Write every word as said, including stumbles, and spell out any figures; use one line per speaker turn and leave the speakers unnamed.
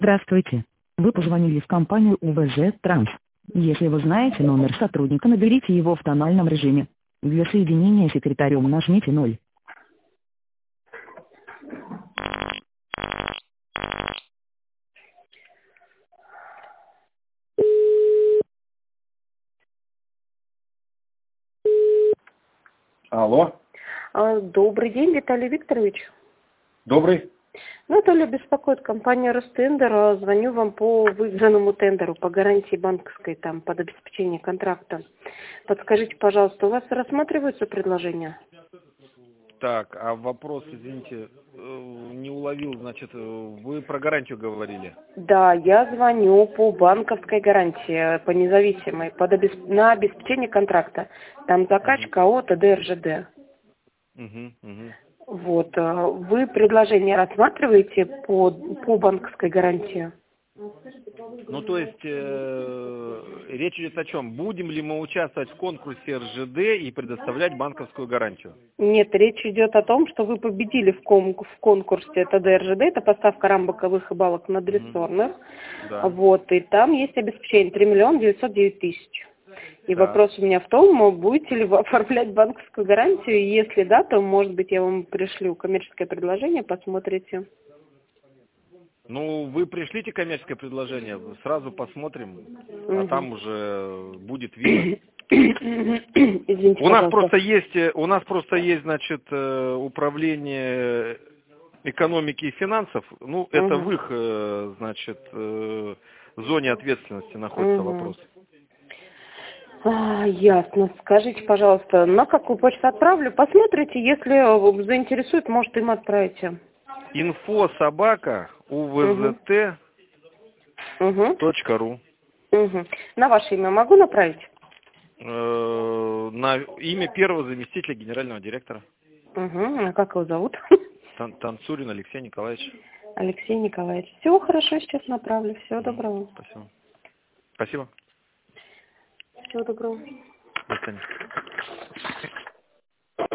Здравствуйте. Вы позвонили в компанию У В З Транс. Если вы знаете номер сотрудника, наберите его в тональном режиме. Для соединения с секретарем нажмите ноль.
Алло.
А, Добрый день, Виталий Викторович.
Добрый.
Наталья беспокоит компания Ростендер. А, Звоню вам по выигранному тендеру, по гарантии банковской, там, под обеспечение контракта. Подскажите, пожалуйста, у вас рассматриваются предложения?
Так, а вопрос, извините, э, не уловил, значит, э, вы про гарантию говорили?
Да, я звоню по банковской гарантии, по независимой, под обесп... на обеспечение контракта. Там закачка ООО Т Д Р Ж Д.
Угу, угу.
Вот, а, вы предложение рассматриваете по, по банковской гарантии?
Ну, то есть, э, речь идет о чем? Будем ли мы участвовать в конкурсе Р Ж Д и предоставлять банковскую гарантию?
Нет, речь идет о том, что вы победили в, кон в конкурсе Т Д Р Ж Д, это поставка рамбоковых и балок надрессорных.
Да.
Вот, и там есть обеспечение три миллиона девятьсот девять тысяч. И
Да.
вопрос у меня в том, будете ли вы оформлять банковскую гарантию, и если да, то, может быть, я вам пришлю коммерческое предложение, посмотрите.
Ну, вы пришлите коммерческое предложение, сразу посмотрим, а
Угу.
там уже будет видно.
Извините,
У нас
пожалуйста.
просто есть, э, у нас просто есть, значит, э, управление экономики и финансов. Ну, это
Угу.
в их, э, значит, э, зоне ответственности находится
Угу.
вопрос.
А, ясно. Скажите, пожалуйста, на какую почту отправлю? Посмотрите, если заинтересует, может, им отправите.
Инфо собака У В З Т
Угу.
точка ру.
Угу. На ваше имя могу направить?
Э, На имя первого заместителя генерального директора.
Угу. А как его зовут?
Тан- Танцурин Алексей Николаевич.
Алексей Николаевич. Всего хорошо, сейчас направлю. Всего
Мгм.
доброго.
Спасибо. Спасибо.
Всего доброго.
До свидания.